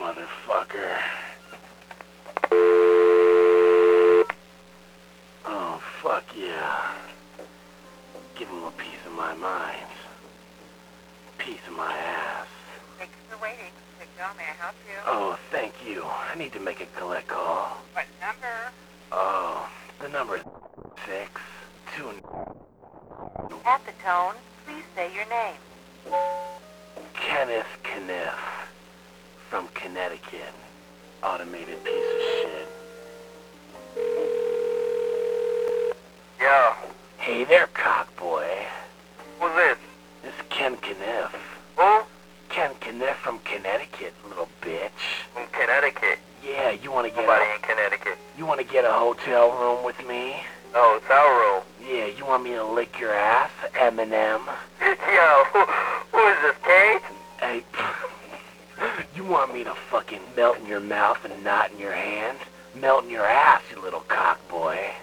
motherfucker. Oh, fuck yeah. Give him a piece of my mind. Piece of my ass. Thanks for waiting. Big John, may I help you? Oh, thank you. I need to make a collect call. What number? Oh, the number is 6-2. At the tone, please say your name. Kenneth Kniff from Connecticut. Automated piece of shit. Yeah. Hey there, cockboy. Who's this? This is Ken Kniff. Who? Ken Kniff from Connecticut, little bitch. From Connecticut. Yeah, you wanna get Nobody in Connecticut. you wanna get a hotel room with me? Oh, it's our room. Yeah, you want me to lick your ass, Eminem? Yo, who is this, Kate? Hey, you want me to fucking melt in your mouth and knot in your hand? Melt in your ass, you little cockboy.